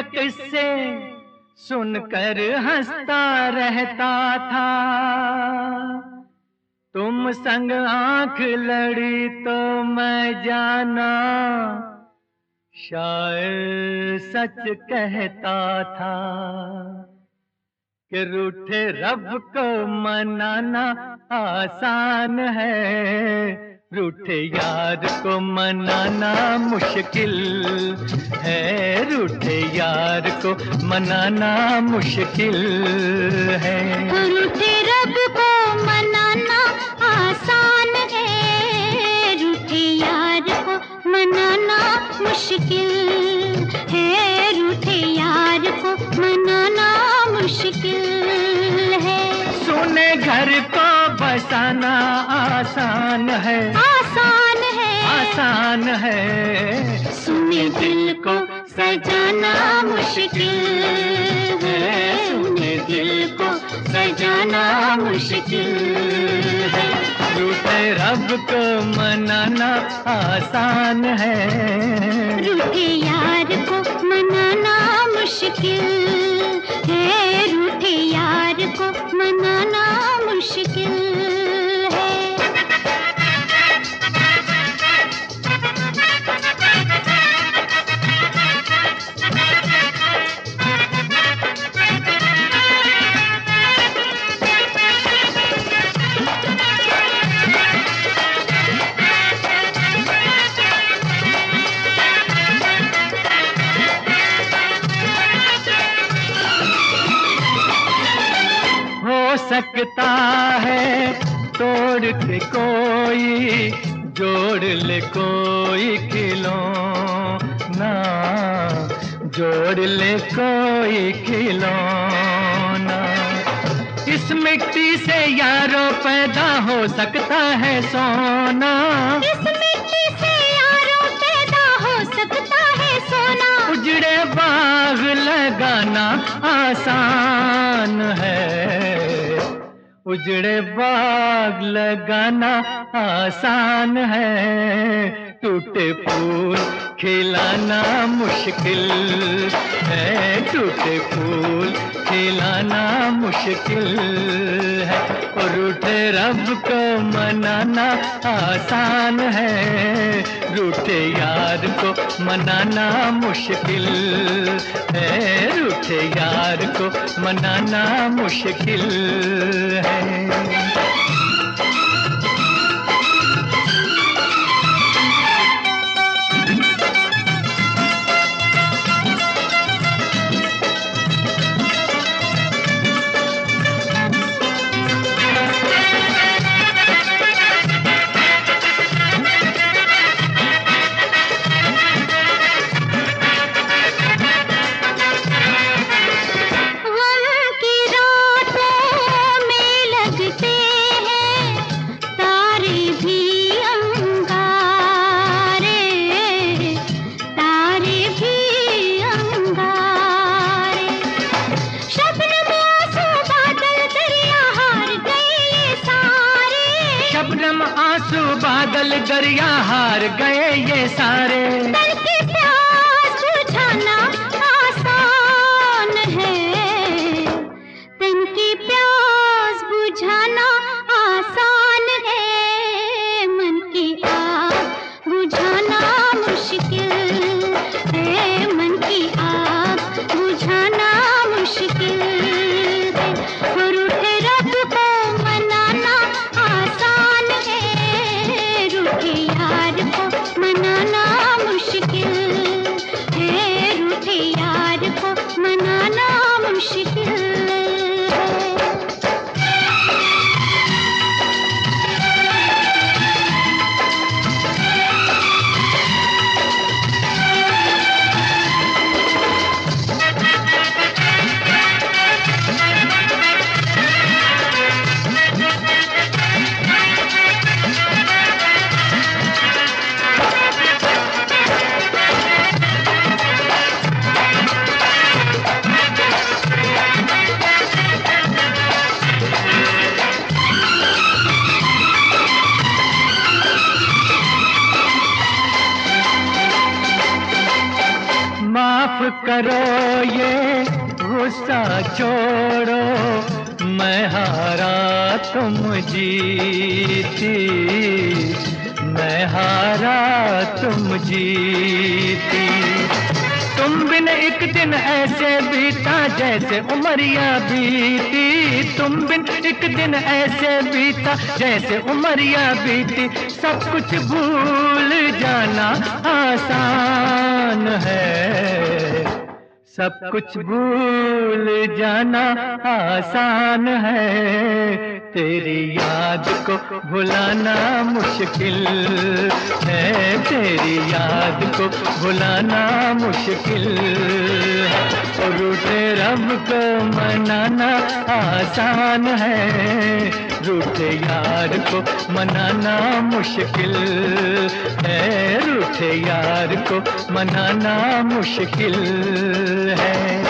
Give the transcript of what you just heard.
के किस्से सुनकर हंसता रहता था। तुम संग आंख लड़ी तो मैं जाना शायर सच कहता था कि रूठे रब को मनाना आसान है, रूठे यार को मनाना मुश्किल है, रूठे यार को मनाना मुश्किल है। रूठे रब को मनाना आसान है, रूठे यार को मनाना मुश्किल है, रूठे यार को मनाना मुश्किल है। सुने घर को बसाना आसान है, आसान है, आसान है, सुने दिल को सजाना मुश्किल है, सुने दिल को सजाना मुश्किल है। रूठे रब को मनाना आसान है, रूठे यार को मनाना मुश्किल है, रूठे यार को मनाना मुश्किल है। सकता है तोड़ के कोई जोड़ ले कोई खिलौना, जोड़ ले कोई खिलौना। इस मिट्टी से यारों पैदा हो सकता है सोना, इस मिट्टी से यारों पैदा हो सकता है सोना। उजड़े बाग लगाना आसान है, उजड़े बाग लगाना आसान है, टूटे फूल खिलाना मुश्किल है, टूटे फूल खिलाना मुश्किल है। और रूठे रब को मनाना आसान है, रूठे यार को मनाना मुश्किल है, रूठे यार को मनाना मुश्किल है। आंसू बादल दरिया हार गए ये सारे। दिल की प्यास बुझाना आसान है, दिल की प्यास बुझाना आसान है, मन की आग बुझाना मुश्किल है, मन की आग बुझाना मुश्किल है। और रूठे रब को मनाना आसान है, रूठे यार को मनाना मुश्किल है, रूठे यार को मनाना मुश्किल है। माफ करो ये गुस्सा छोड़ो, मैं हारा तुम जीती, मैं हारा तुम जीती। तुम बिन एक दिन ऐसे बीता जैसे उमरिया बीती, तुम बिन एक दिन ऐसे बीता जैसे उमरिया बीती। सब कुछ भूल जाना आसान है, सब कुछ भूल जाना आसान है, तेरी याद को भुलाना मुश्किल है, तेरी याद को भुलाना मुश्किल है। और रूठे रब को मनाना आसान है, रूठे यार को मनाना मुश्किल है, रूठे यार को मनाना मुश्किल है।